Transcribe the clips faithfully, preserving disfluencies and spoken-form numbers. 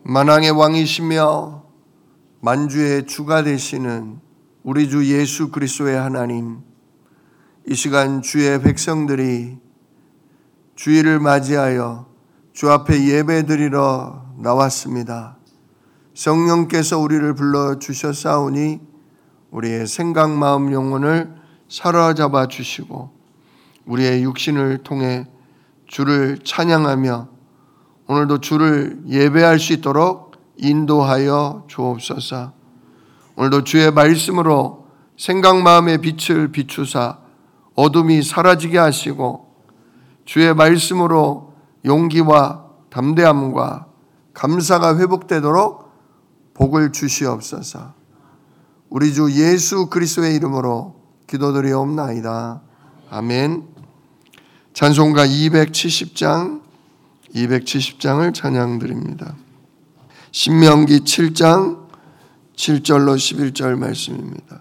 만왕의 왕이시며 만주의 주가 되시는 우리 주 예수 그리스도의 하나님, 이 시간 주의 백성들이 주일을 맞이하여 주 앞에 예배드리러 나왔습니다. 성령께서 우리를 불러주셨사오니 우리의 생각, 마음, 영혼을 사로잡아 주시고 우리의 육신을 통해 주를 찬양하며 오늘도 주를 예배할 수 있도록 인도하여 주옵소서. 오늘도 주의 말씀으로 생각, 마음의 빛을 비추사 어둠이 사라지게 하시고 주의 말씀으로 용기와 담대함과 감사가 회복되도록 복을 주시옵소서. 우리 주 예수 그리스도의 이름으로 기도드리옵나이다. 아멘. 찬송가 이백칠십 장 이백칠십 장을 찬양드립니다. 신명기 칠 장 칠 절로 십일 절 말씀입니다.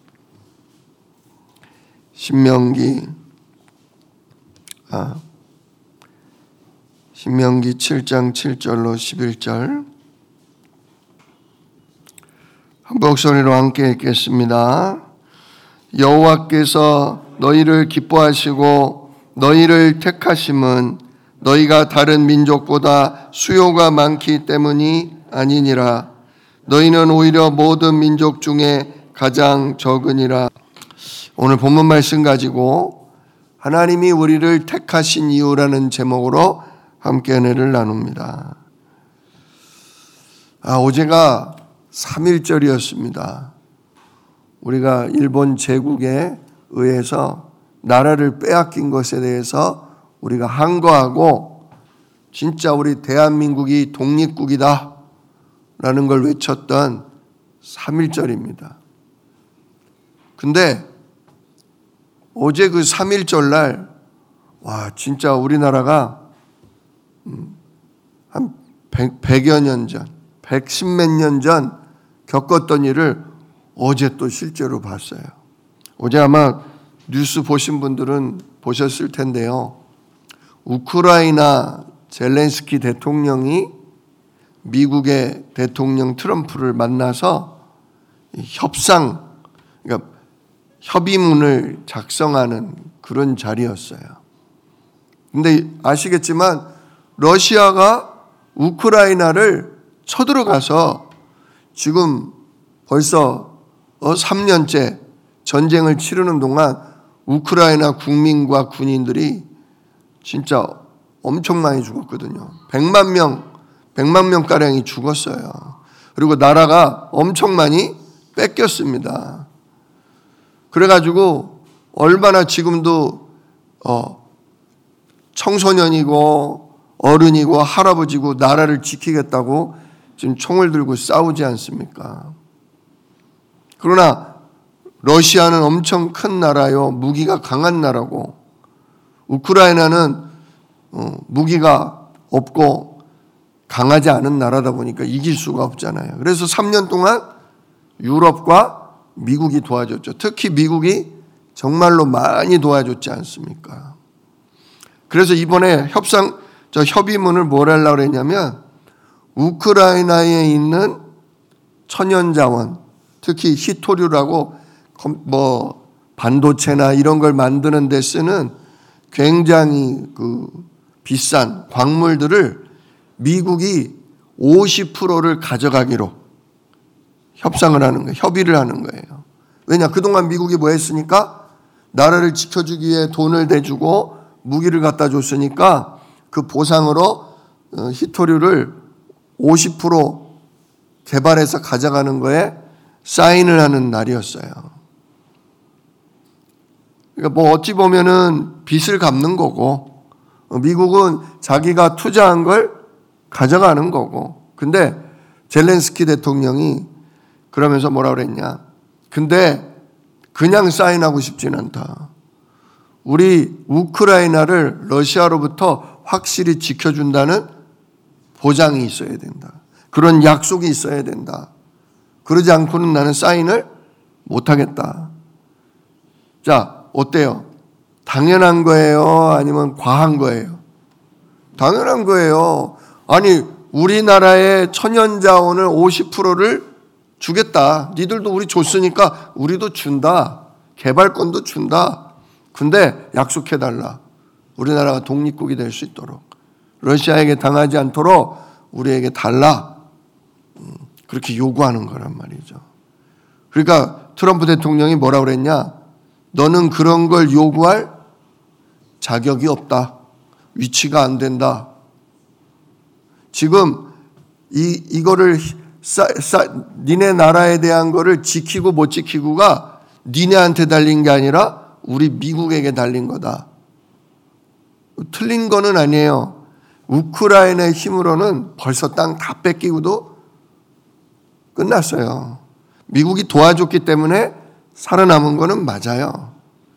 신명기 아 신명기 칠 장 칠 절로 십일 절 한 목소리로 함께 읽겠습니다. 여호와께서 너희를 기뻐하시고 너희를 택하심은 너희가 다른 민족보다 수요가 많기 때문이 아니니라. 너희는 오히려 모든 민족 중에 가장 적으니라. 오늘 본문 말씀 가지고 하나님이 우리를 택하신 이유라는 제목으로 함께 은혜를 나눕니다. 아, 어제가 삼일절이었습니다. 우리가 일본 제국에 의해서 나라를 빼앗긴 것에 대해서 우리가 항거하고 진짜 우리 대한민국이 독립국이다 라는 걸 외쳤던 삼일절입니다. 근데 어제 그 삼일절날 와 진짜 우리나라가 한 백여 년 전, 백십몇 년 전 겪었던 일을 어제 또 실제로 봤어요. 어제 아마 뉴스 보신 분들은 보셨을 텐데요. 우크라이나 젤렌스키 대통령이 미국의 대통령 트럼프를 만나서 협상, 그러니까 협의문을 작성하는 그런 자리였어요. 근데 아시겠지만 러시아가 우크라이나를 쳐들어가서 지금 벌써 삼 년째 전쟁을 치르는 동안 우크라이나 국민과 군인들이 진짜 엄청 많이 죽었거든요. 백만 명, 백만 명가량이 죽었어요. 그리고 나라가 엄청 많이 뺏겼습니다. 그래가지고 얼마나 지금도 어, 청소년이고 어른이고 할아버지고 나라를 지키겠다고 지금 총을 들고 싸우지 않습니까? 그러나 러시아는 엄청 큰 나라요. 무기가 강한 나라고 우크라이나는 어, 무기가 없고 강하지 않은 나라다 보니까 이길 수가 없잖아요. 그래서 삼 년 동안 유럽과 미국이 도와줬죠. 특히 미국이 정말로 많이 도와줬지 않습니까? 그래서 이번에 협상, 저 협의문을 뭘 하려고 그랬냐면 우크라이나에 있는 천연자원, 특히 히토류라고 뭐 반도체나 이런 걸 만드는 데 쓰는 굉장히 그 비싼 광물들을 미국이 오십 퍼센트를 가져가기로 협상을 하는 거예요. 협의를 하는 거예요. 왜냐? 그동안 미국이 뭐 했으니까 나라를 지켜주기 위해 돈을 대주고 무기를 갖다 줬으니까 그 보상으로 히토류를 오십 퍼센트 개발해서 가져가는 거에 사인을 하는 날이었어요. 그러니까 뭐 어찌 보면은 빚을 갚는 거고 미국은 자기가 투자한 걸 가져가는 거고. 근데 젤렌스키 대통령이 그러면서 뭐라 그랬냐? 근데 그냥 사인하고 싶진 않다. 우리 우크라이나를 러시아로부터 확실히 지켜준다는 보장이 있어야 된다. 그런 약속이 있어야 된다. 그러지 않고는 나는 사인을 못하겠다. 자, 어때요? 당연한 거예요? 아니면 과한 거예요? 당연한 거예요. 아니 우리나라의 천연자원을 오십 퍼센트를 주겠다. 니들도 우리 줬으니까 우리도 준다. 개발권도 준다. 근데 약속해달라. 우리나라가 독립국이 될 수 있도록. 러시아에게 당하지 않도록 우리에게 달라. 그렇게 요구하는 거란 말이죠. 그러니까 트럼프 대통령이 뭐라고 그랬냐? 너는 그런 걸 요구할 자격이 없다. 위치가 안 된다. 지금 이, 이거를 싸, 싸, 니네 나라에 대한 거를 지키고 못 지키고가 니네한테 달린 게 아니라 우리 미국에게 달린 거다. 틀린 거는 아니에요. 우크라이나의 힘으로는 벌써 땅 다 뺏기고도 끝났어요. 미국이 도와줬기 때문에 살아남은 거는 맞아요.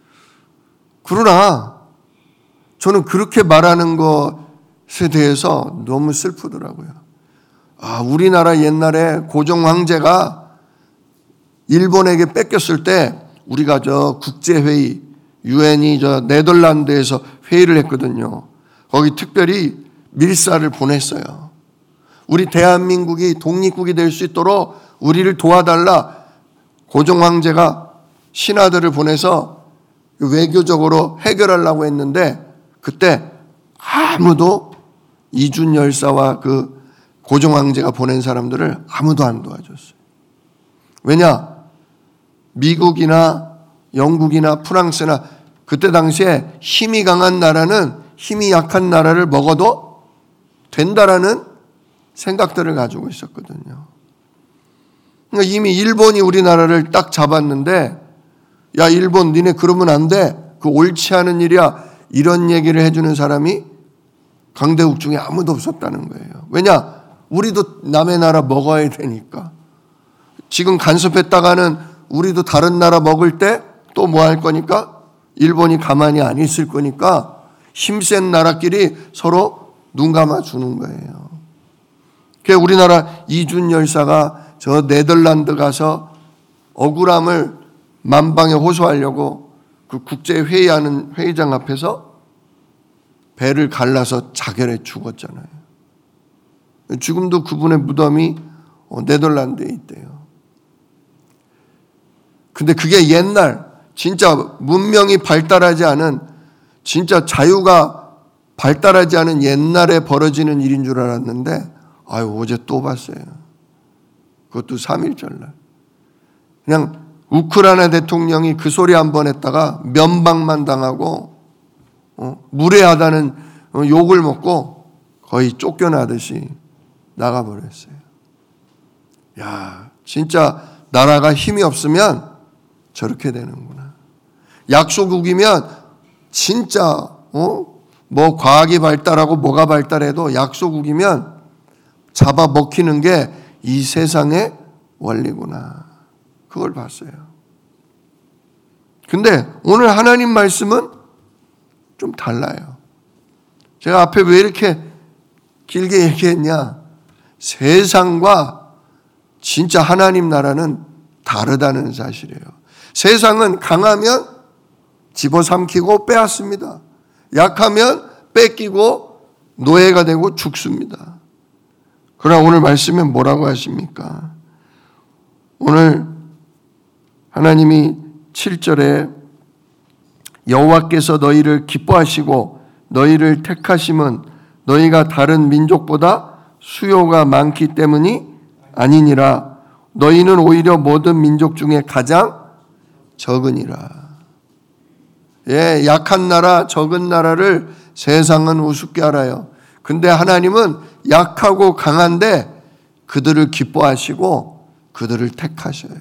그러나 저는 그렇게 말하는 것에 대해서 너무 슬프더라고요. 아, 우리나라 옛날에 고종 황제가 일본에게 뺏겼을 때 우리가 저 국제회의, 유엔이 저 네덜란드에서 회의를 했거든요. 거기 특별히 밀사를 보냈어요. 우리 대한민국이 독립국이 될 수 있도록 우리를 도와달라. 고종 황제가 신하들을 보내서 외교적으로 해결하려고 했는데 그때 아무도 이준 열사와 그 고종 황제가 보낸 사람들을 아무도 안 도와줬어요. 왜냐? 미국이나 영국이나 프랑스나 그때 당시에 힘이 강한 나라는 힘이 약한 나라를 먹어도 된다라는 생각들을 가지고 있었거든요. 그러니까 이미 일본이 우리나라를 딱 잡았는데 야, 일본 니네 그러면 안 돼. 그 옳지 않은 일이야. 이런 얘기를 해주는 사람이 강대국 중에 아무도 없었다는 거예요. 왜냐? 우리도 남의 나라 먹어야 되니까. 지금 간섭했다가는 우리도 다른 나라 먹을 때 또 뭐 할 거니까? 일본이 가만히 안 있을 거니까 힘센 나라끼리 서로 눈 감아주는 거예요. 그래서 우리나라 이준 열사가 저 네덜란드 가서 억울함을 만방에 호소하려고 그 국제회의하는 회의장 앞에서 배를 갈라서 자결해 죽었잖아요. 지금도 그분의 무덤이 네덜란드에 있대요. 근데 그게 옛날 진짜 문명이 발달하지 않은 진짜 자유가 발달하지 않은 옛날에 벌어지는 일인 줄 알았는데 아유 어제 또 봤어요. 그것도 삼일절날. 그냥 우크라이나 대통령이 그 소리 한 번 했다가 면박만 당하고 어, 무례하다는 욕을 먹고 거의 쫓겨나듯이 나가버렸어요. 야, 진짜 나라가 힘이 없으면 저렇게 되는구나. 약소국이면 진짜 어? 뭐 과학이 발달하고 뭐가 발달해도 약소국이면 잡아먹히는 게 이 세상의 원리구나. 그걸 봤어요. 근데 오늘 하나님 말씀은 좀 달라요. 제가 앞에 왜 이렇게 길게 얘기했냐? 세상과 진짜 하나님 나라는 다르다는 사실이에요. 세상은 강하면 집어삼키고 빼앗습니다. 약하면 뺏기고 노예가 되고 죽습니다. 그러나 오늘 말씀에 뭐라고 하십니까? 오늘 하나님이 칠 절에 여호와께서 너희를 기뻐하시고 너희를 택하심은 너희가 다른 민족보다 수요가 많기 때문이 아니니라. 너희는 오히려 모든 민족 중에 가장 적으니라. 예, 약한 나라, 적은 나라를 세상은 우습게 알아요. 근데 하나님은 약하고 강한데 그들을 기뻐하시고 그들을 택하셔요.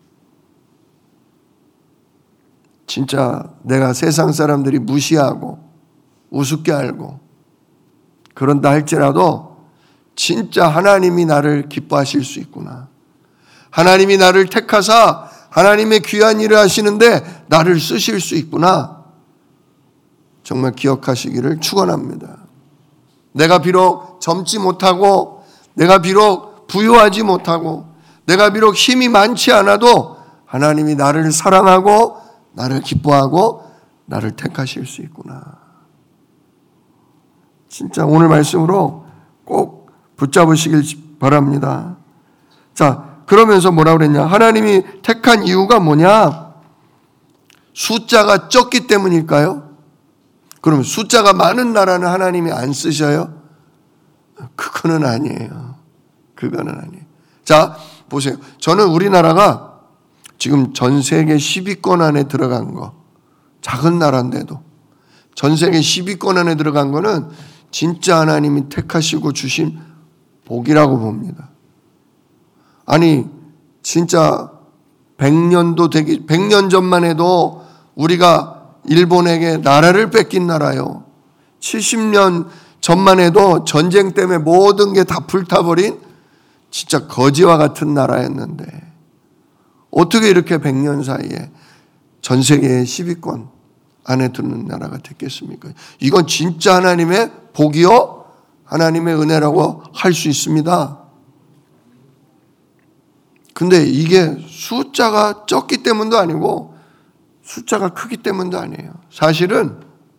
진짜 내가 세상 사람들이 무시하고 우습게 알고 그런다 할지라도 진짜 하나님이 나를 기뻐하실 수 있구나. 하나님이 나를 택하사 하나님의 귀한 일을 하시는데 나를 쓰실 수 있구나. 정말 기억하시기를 축원합니다. 내가 비록 젊지 못하고 내가 비록 부유하지 못하고 내가 비록 힘이 많지 않아도 하나님이 나를 사랑하고 나를 기뻐하고 나를 택하실 수 있구나. 진짜 오늘 말씀으로 꼭 붙잡으시길 바랍니다. 자, 그러면서 뭐라고 그랬냐? 하나님이 택한 이유가 뭐냐? 숫자가 적기 때문일까요? 그럼 숫자가 많은 나라는 하나님이 안 쓰셔요? 그거는 아니에요. 그거는 아니에요. 자, 보세요. 저는 우리나라가 지금 전 세계 십 위권 안에 들어간 거, 작은 나라인데도 전 세계 십 위권 안에 들어간 거는 진짜 하나님이 택하시고 주신 복이라고 봅니다. 아니, 진짜 백 년도 되기, 백 년 전만 해도 우리가 일본에게 나라를 뺏긴 나라요. 칠십 년 전만 해도 전쟁 때문에 모든 게 다 불타버린 진짜 거지와 같은 나라였는데 어떻게 이렇게 백 년 사이에 전 세계의 십 위권 안에 드는 나라가 됐겠습니까? 이건 진짜 하나님의 복이요, 하나님의 은혜라고 할 수 있습니다. 근데 이게 숫자가 적기 때문도 아니고 숫자가 크기 때문도 아니에요. 사실은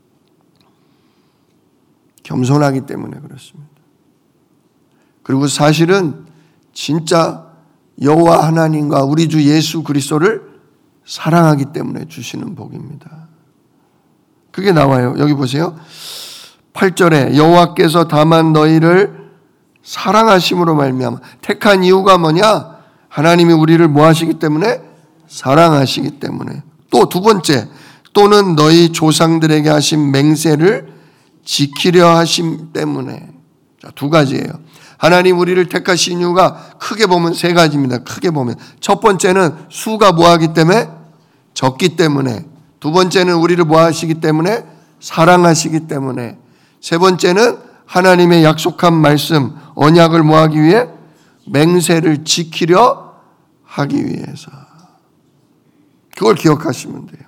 겸손하기 때문에 그렇습니다. 그리고 사실은 진짜 여호와 하나님과 우리 주 예수 그리스도를 사랑하기 때문에 주시는 복입니다. 그게 나와요. 여기 보세요. 팔 절에 여호와께서 다만 너희를 사랑하심으로 말미암아. 택한 이유가 뭐냐? 하나님이 우리를 뭐 하시기 때문에? 사랑하시기 때문에. 또 두 번째, 또는 너희 조상들에게 하신 맹세를 지키려 하심 때문에. 자, 두 가지예요. 하나님 우리를 택하신 이유가 크게 보면 세 가지입니다. 크게 보면. 첫 번째는 수가 뭐 하기 때문에? 적기 때문에. 두 번째는 우리를 뭐 하시기 때문에? 사랑하시기 때문에. 세 번째는 하나님의 약속한 말씀, 언약을 뭐 하기 위해? 맹세를 지키려 하기 위해서. 그걸 기억하시면 돼요.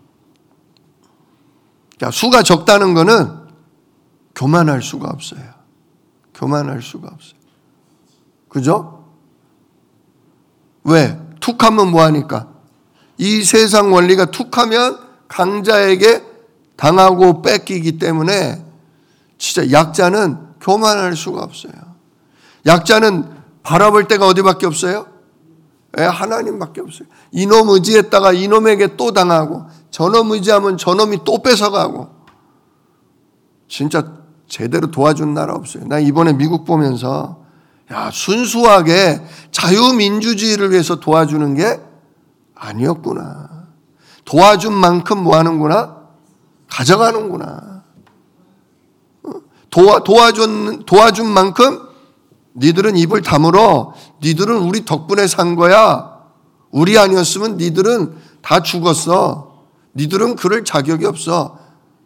자, 수가 적다는 것은 교만할 수가 없어요. 교만할 수가 없어요. 그죠? 왜? 툭하면 뭐하니까? 이 세상 원리가 툭하면 강자에게 당하고 뺏기기 때문에 진짜 약자는 교만할 수가 없어요. 약자는 바라볼 데가 어디밖에 없어요? 예, 하나님밖에 없어요. 이놈 의지했다가 이놈에게 또 당하고 저놈 의지하면 저놈이 또 뺏어가고 진짜 제대로 도와준 나라 없어요. 나 이번에 미국 보면서 야, 순수하게 자유민주주의를 위해서 도와주는 게 아니었구나. 도와준 만큼 뭐 하는구나? 가져가는구나. 도와, 도와준, 도와준 만큼 니들은 입을 다물어. 니들은 우리 덕분에 산 거야. 우리 아니었으면 니들은 다 죽었어. 니들은 그럴 자격이 없어.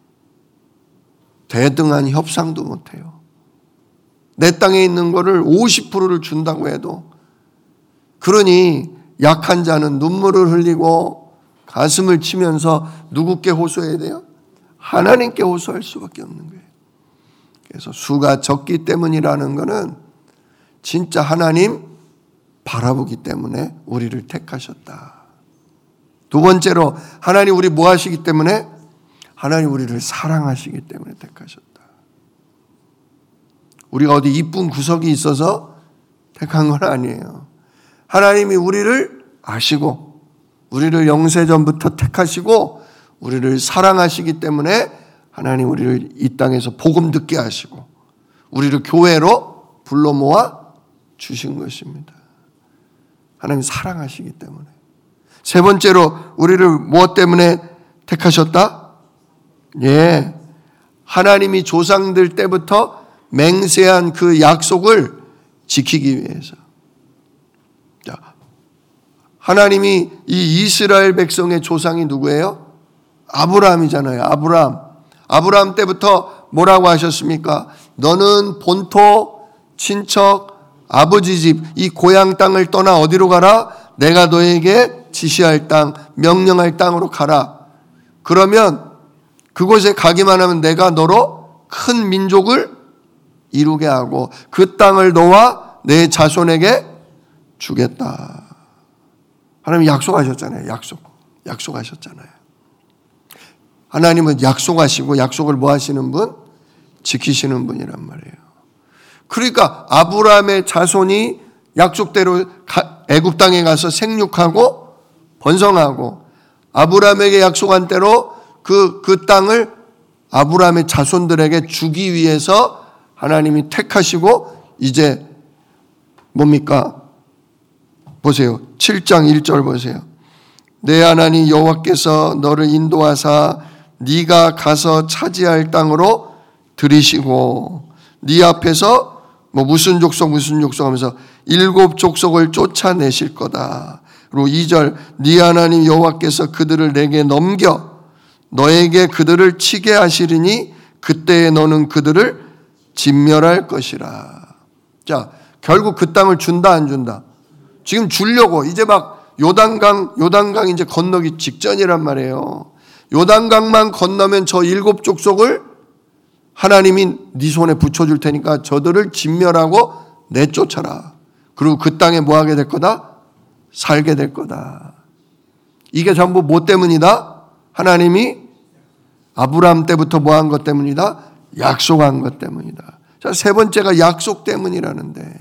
대등한 협상도 못해요. 내 땅에 있는 거를 오십 퍼센트를 준다고 해도 그러니 약한 자는 눈물을 흘리고 가슴을 치면서 누구께 호소해야 돼요? 하나님께 호소할 수밖에 없는 거예요. 그래서 수가 적기 때문이라는 것은 진짜 하나님 바라보기 때문에 우리를 택하셨다. 두 번째로 하나님 우리 뭐 하시기 때문에? 하나님 우리를 사랑하시기 때문에 택하셨다. 우리가 어디 이쁜 구석이 있어서 택한 건 아니에요. 하나님이 우리를 아시고 우리를 영세전부터 택하시고 우리를 사랑하시기 때문에 하나님 우리를 이 땅에서 복음 듣게 하시고 우리를 교회로 불러 모아 주신 것입니다. 하나님 사랑하시기 때문에. 세 번째로 우리를 무엇 때문에 택하셨다? 예, 하나님이 조상들 때부터 맹세한 그 약속을 지키기 위해서. 자, 하나님이 이 이스라엘 백성의 조상이 누구예요? 아브라함이잖아요. 아브라함. 아브라함 때부터 뭐라고 하셨습니까? 너는 본토, 친척, 아버지 집, 이 고향 땅을 떠나 어디로 가라? 내가 너에게 지시할 땅, 명령할 땅으로 가라. 그러면 그곳에 가기만 하면 내가 너로 큰 민족을 이루게 하고 그 땅을 너와 내 자손에게 주겠다. 하나님 약속하셨잖아요. 약속. 약속하셨잖아요. 하나님은 약속하시고 약속을 뭐 하시는 분? 지키시는 분이란 말이에요. 그러니까 아브라함의 자손이 약속대로 애굽 땅에 가서 생육하고 번성하고 아브라함에게 약속한 대로 그, 그 땅을 아브라함의 자손들에게 주기 위해서 하나님이 택하시고 이제 뭡니까? 보세요. 칠 장 일 절 보세요. 내 하나님 여호와께서 너를 인도하사 네가 가서 차지할 땅으로 들이시고 네 앞에서 뭐 무슨 족속 무슨 족속 하면서 일곱 족속을 쫓아내실 거다. 그리고 이 절 네 하나님 여호와께서 그들을 내게 넘겨 너에게 그들을 치게 하시리니 그때에 너는 그들을 진멸할 것이라. 자, 결국 그 땅을 준다 안 준다? 지금 주려고 이제 막 요단강 요단강 이제 건너기 직전이란 말이에요. 요단강만 건너면 저 일곱 족속을 하나님이 네 손에 붙여줄 테니까 저들을 진멸하고 내쫓아라. 그리고 그 땅에 뭐 하게 될 거다? 살게 될 거다. 이게 전부 뭐 때문이다? 하나님이 아브라함 때부터 뭐 한 것 때문이다? 약속한 것 때문이다. 자, 세 번째가 약속 때문이라는데.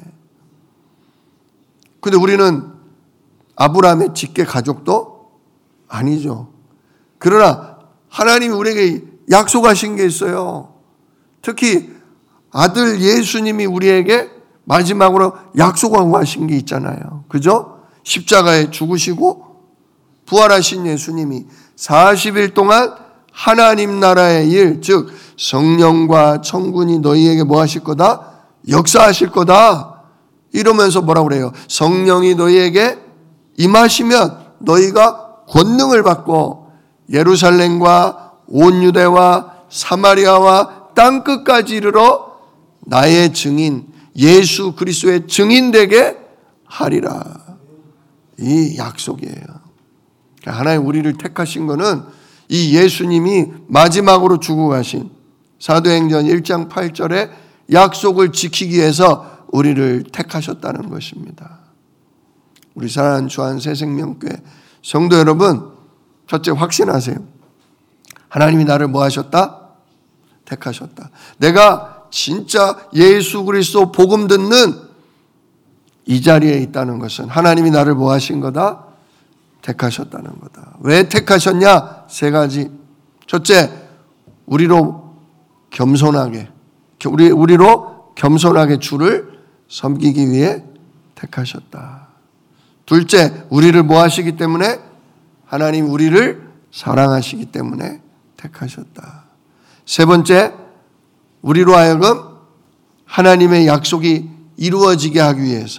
근데 우리는 아브라함의 직계 가족도 아니죠. 그러나 하나님이 우리에게 약속하신 게 있어요. 특히 아들 예수님이 우리에게 마지막으로 약속하고 하신 게 있잖아요. 그죠? 십자가에 죽으시고 부활하신 예수님이 사십 일 동안 하나님 나라의 일, 즉 성령과 천군이 너희에게 뭐 하실 거다? 역사하실 거다. 이러면서 뭐라고 그래요? 성령이 너희에게 임하시면 너희가 권능을 받고 예루살렘과 온 유대와 사마리아와 땅끝까지 이르러 나의 증인 예수 그리스도의 증인 되게 하리라. 이 약속이에요. 하나님 우리를 택하신 거는 이 예수님이 마지막으로 주고 가신 사도행전 일 장 팔 절에 약속을 지키기 위해서 우리를 택하셨다는 것입니다. 우리 사랑하는 주한 새생명교회 성도 여러분, 첫째 확신하세요. 하나님이 나를 뭐 하셨다? 택하셨다. 내가 진짜 예수 그리스도 복음 듣는 이 자리에 있다는 것은 하나님이 나를 뭐 하신 거다? 택하셨다는 거다. 왜 택하셨냐? 세 가지. 첫째, 우리로 겸손하게, 우리, 우리로 겸손하게 주를 섬기기 위해 택하셨다. 둘째, 우리를 뭐 하시기 때문에? 하나님 우리를 사랑하시기 때문에 택하셨다. 세 번째, 우리로 하여금 하나님의 약속이 이루어지게 하기 위해서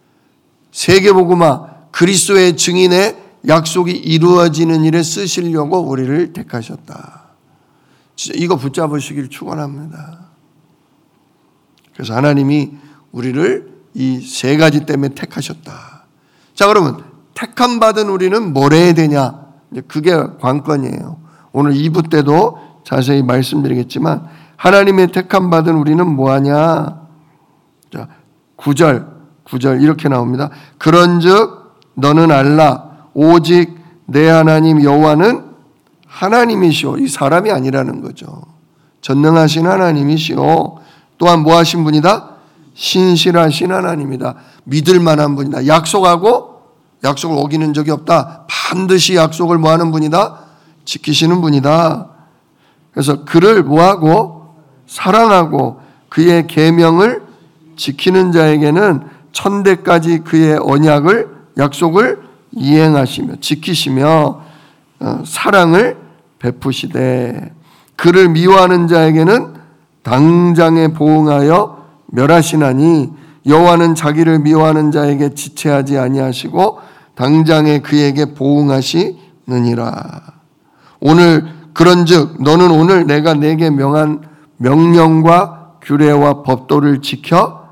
세계복음화 그리스도의 증인의 약속이 이루어지는 일에 쓰시려고 우리를 택하셨다. 진짜 이거 붙잡으시길 축원합니다. 그래서 하나님이 우리를 이 세 가지 때문에 택하셨다. 자, 그러면 택함 받은 우리는 뭘 해야 되냐? 그게 관건이에요. 오늘 이 부 때도 자세히 말씀드리겠지만 하나님의 택함 받은 우리는 뭐 하냐? 자, 구 절, 구 절 이렇게 나옵니다. 그런즉 너는 알라 오직 내 하나님 여호와는 하나님이시오. 이 사람이 아니라는 거죠. 전능하신 하나님이시오. 또한 뭐 하신 분이다? 신실하신 하나님이다. 믿을 만한 분이다. 약속하고 약속을 어기는 적이 없다. 반드시 약속을 뭐 하는 분이다? 지키시는 분이다. 그래서 그를 뭐하고 사랑하고 그의 계명을 지키는 자에게는 천대까지 그의 언약을 약속을 이행하시며 지키시며 사랑을 베푸시되 그를 미워하는 자에게는 당장에 보응하여 멸하시나니 여호와는 자기를 미워하는 자에게 지체하지 아니하시고 당장에 그에게 보응하시느니라. 오늘 그런즉 너는 오늘 내가 내게 명한 명령과 규례와 법도를 지켜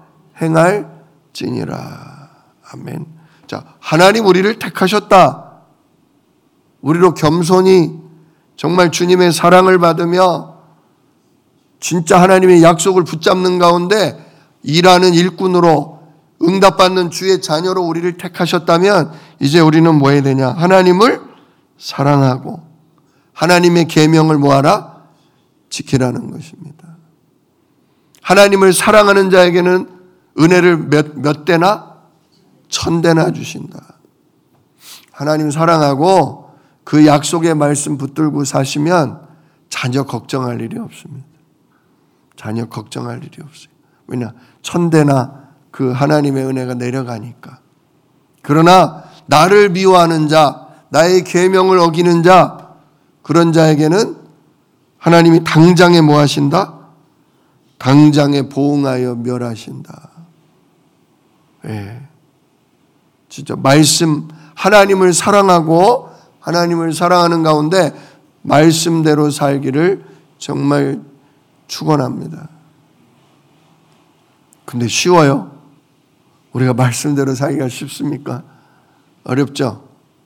행할지니라. 아멘. 자, 하나님 우리를 택하셨다. 우리로 겸손히 정말 주님의 사랑을 받으며 진짜 하나님의 약속을 붙잡는 가운데 일하는 일꾼으로 응답받는 주의 자녀로 우리를 택하셨다면 이제 우리는 뭐 해야 되냐? 하나님을 사랑하고 하나님의 계명을 뭐하라? 지키라는 것입니다. 하나님을 사랑하는 자에게는 은혜를 몇, 몇 대나? 천 대나 주신다. 하나님 사랑하고 그 약속의 말씀 붙들고 사시면 자녀 걱정할 일이 없습니다. 자녀 걱정할 일이 없어요. 왜냐? 천 대나 그 하나님의 은혜가 내려가니까. 그러나 나를 미워하는 자, 나의 계명을 어기는 자, 그런 자에게는 하나님이 당장에 뭐 하신다? 당장에 보응하여 멸하신다. 예. 진짜 말씀, 하나님을 사랑하고 하나님을 사랑하는 가운데 말씀대로 살기를 정말 축원합니다. 근데 쉬워요? 우리가 말씀대로 살기가 쉽습니까? 어렵죠?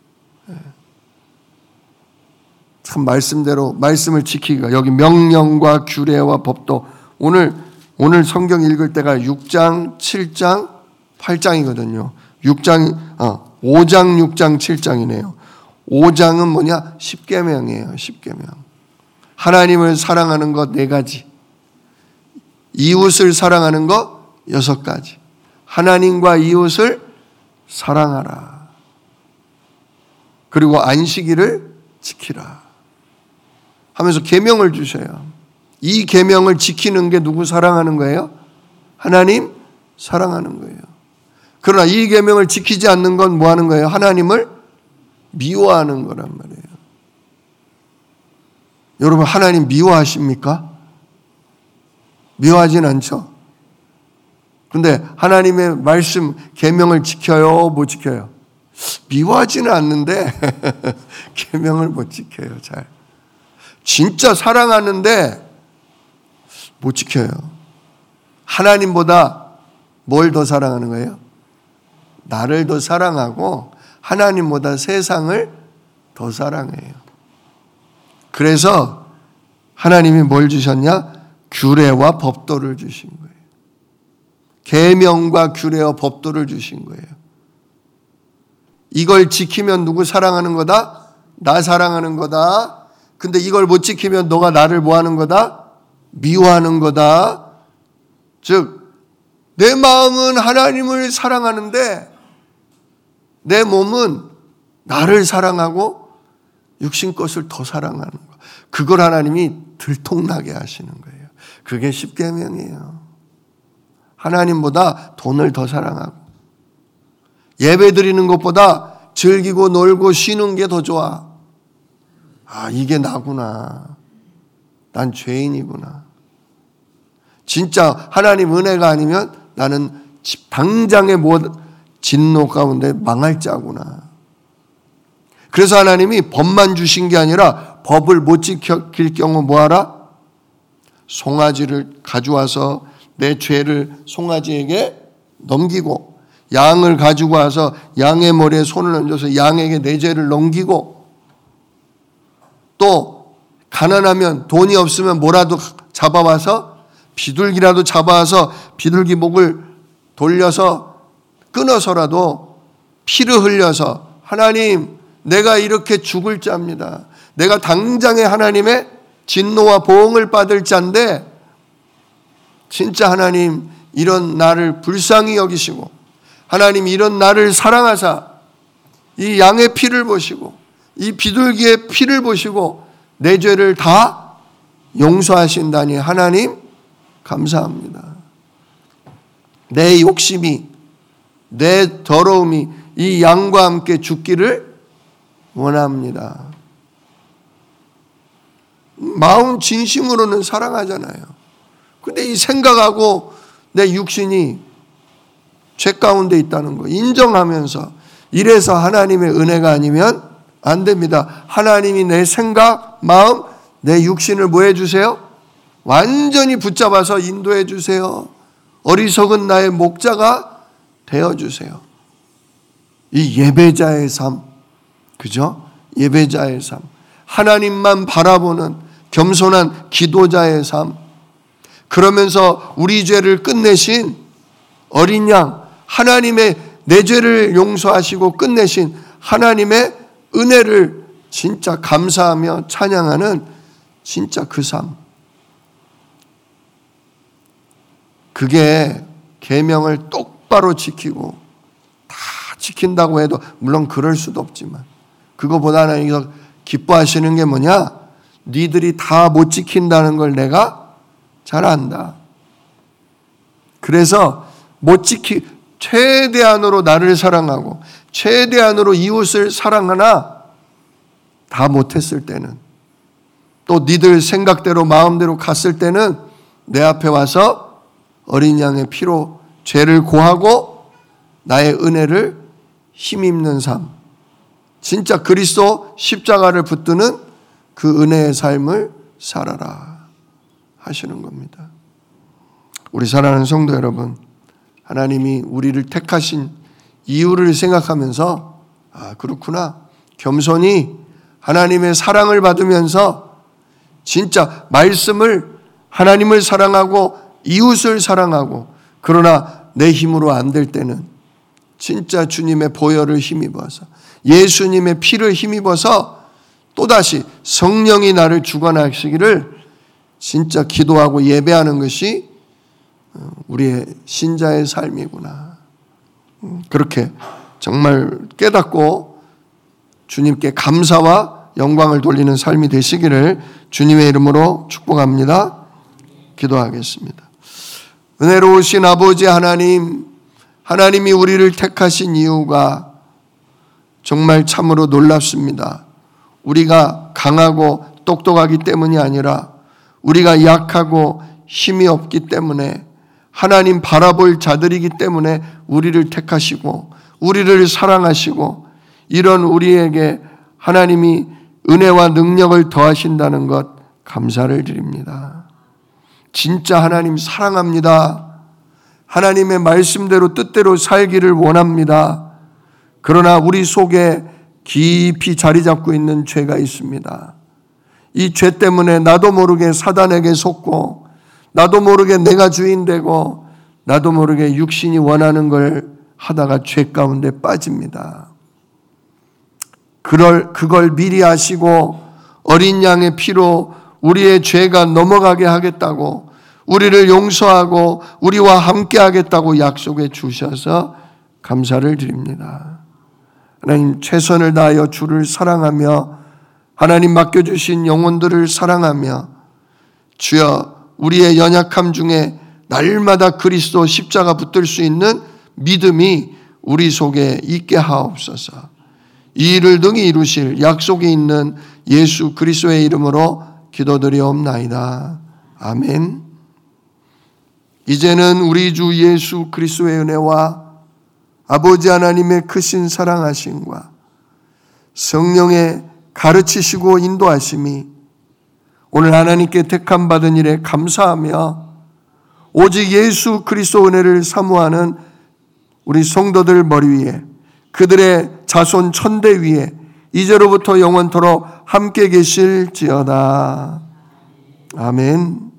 참 말씀대로 말씀을 지키기가, 여기 명령과 규례와 법도, 오늘 오늘 성경 읽을 때가 육 장, 칠 장, 팔 장이거든요. 육 장, 어, 오 장, 육 장, 칠 장이네요. 오 장은 뭐냐? 십계명이에요. 십계명. 하나님을 사랑하는 것 네 가지. 이웃을 사랑하는 것 여섯 가지. 하나님과 이웃을 사랑하라. 그리고 안식일을 지키라. 하면서 계명을 주셔요. 이 계명을 지키는 게 누구 사랑하는 거예요? 하나님 사랑하는 거예요. 그러나 이 계명을 지키지 않는 건 뭐 하는 거예요? 하나님을 미워하는 거란 말이에요. 여러분, 하나님 미워하십니까? 미워하진 않죠. 근데 하나님의 말씀 계명을 지켜요, 못 지켜요? 미워하지는 않는데 계명을 못 지켜요. 잘. 진짜 사랑하는데 못 지켜요. 하나님보다 뭘 더 사랑하는 거예요? 나를 더 사랑하고 하나님보다 세상을 더 사랑해요. 그래서 하나님이 뭘 주셨냐? 규례와 법도를 주신 거예요. 계명과 규례와 법도를 주신 거예요. 이걸 지키면 누구 사랑하는 거다? 나 사랑하는 거다. 근데 이걸 못 지키면 너가 나를 뭐 하는 거다? 미워하는 거다. 즉, 내 마음은 하나님을 사랑하는데 내 몸은 나를 사랑하고 육신 것을 더 사랑하는 거. 그걸 하나님이 들통나게 하시는 거예요. 그게 십계명이에요. 하나님보다 돈을 더 사랑하고 예배 드리는 것보다 즐기고 놀고 쉬는 게 더 좋아. 아, 이게 나구나. 난 죄인이구나. 진짜 하나님 은혜가 아니면 나는 당장의 진노 가운데 망할 자구나. 그래서 하나님이 법만 주신 게 아니라 법을 못 지킬 경우 뭐하라? 송아지를 가져와서 내 죄를 송아지에게 넘기고, 양을 가지고 와서 양의 머리에 손을 얹어서 양에게 내 죄를 넘기고, 또 가난하면 돈이 없으면 뭐라도 잡아와서 비둘기라도 잡아와서 비둘기 목을 돌려서 끊어서라도 피를 흘려서, 하나님 내가 이렇게 죽을 자입니다. 내가 당장에 하나님의 진노와 보응을 받을 자인데 진짜 하나님 이런 나를 불쌍히 여기시고 하나님 이런 나를 사랑하사 이 양의 피를 보시고 이 비둘기의 피를 보시고 내 죄를 다 용서하신다니 하나님 감사합니다. 내 욕심이, 내 더러움이 이 양과 함께 죽기를 원합니다. 마음 진심으로는 사랑하잖아요. 근데 이 생각하고 내 육신이 죄 가운데 있다는 거 인정하면서, 이래서 하나님의 은혜가 아니면 안 됩니다. 하나님이 내 생각, 마음, 내 육신을 뭐 해주세요? 완전히 붙잡아서 인도해 주세요. 어리석은 나의 목자가 되어주세요. 이 예배자의 삶, 그죠? 예배자의 삶, 하나님만 바라보는 겸손한 기도자의 삶, 그러면서 우리 죄를 끝내신 어린 양, 하나님의 내 죄를 용서하시고 끝내신 하나님의 은혜를 진짜 감사하며 찬양하는 진짜 그 삶. 그게 계명을 똑바로 지키고 다 지킨다고 해도 물론 그럴 수도 없지만 그거보다 하나님께서 기뻐하시는 게 뭐냐? 니들이 다 못 지킨다는 걸 내가 잘 안다. 그래서 못 지키 최대한으로 나를 사랑하고 최대한으로 이웃을 사랑하나 다 못했을 때는 또 니들 생각대로 마음대로 갔을 때는 내 앞에 와서 어린 양의 피로 죄를 고하고 나의 은혜를 힘입는 삶, 진짜 그리스도 십자가를 붙드는 그 은혜의 삶을 살아라 하시는 겁니다. 우리 사랑하는 성도 여러분, 하나님이 우리를 택하신 이유를 생각하면서 아 그렇구나, 겸손히 하나님의 사랑을 받으면서 진짜 말씀을 하나님을 사랑하고 이웃을 사랑하고 그러나 내 힘으로 안 될 때는 진짜 주님의 보혈을 힘입어서 예수님의 피를 힘입어서 또다시 성령이 나를 주관하시기를 진짜 기도하고 예배하는 것이 우리의 신자의 삶이구나. 그렇게 정말 깨닫고 주님께 감사와 영광을 돌리는 삶이 되시기를 주님의 이름으로 축복합니다. 기도하겠습니다. 은혜로우신 아버지 하나님, 하나님이 우리를 택하신 이유가 정말 참으로 놀랍습니다. 우리가 강하고 똑똑하기 때문이 아니라 우리가 약하고 힘이 없기 때문에 하나님 바라볼 자들이기 때문에 우리를 택하시고 우리를 사랑하시고 이런 우리에게 하나님이 은혜와 능력을 더하신다는 것 감사를 드립니다. 진짜 하나님 사랑합니다. 하나님의 말씀대로 뜻대로 살기를 원합니다. 그러나 우리 속에 깊이 자리 잡고 있는 죄가 있습니다. 이 죄 때문에 나도 모르게 사단에게 속고 나도 모르게 내가 주인 되고 나도 모르게 육신이 원하는 걸 하다가 죄 가운데 빠집니다. 그걸, 그걸 미리 아시고 어린 양의 피로 우리의 죄가 넘어가게 하겠다고 우리를 용서하고 우리와 함께 하겠다고 약속해 주셔서 감사를 드립니다. 하나님 최선을 다하여 주를 사랑하며 하나님 맡겨주신 영혼들을 사랑하며 주여 우리의 연약함 중에 날마다 그리스도 십자가 붙들 수 있는 믿음이 우리 속에 있게 하옵소서. 이 일을 능히 이루실 약속이 있는 예수 그리스도의 이름으로 기도드리옵나이다. 아멘. 이제는 우리 주 예수 그리스도의 은혜와 아버지 하나님의 크신 사랑하심과 성령의 가르치시고 인도하심이 오늘 하나님께 택함 받은 일에 감사하며 오직 예수 그리스도 은혜를 사모하는 우리 성도들 머리 위에 그들의 자손 천대 위에 이제로부터 영원토록 함께 계실지어다. 아멘.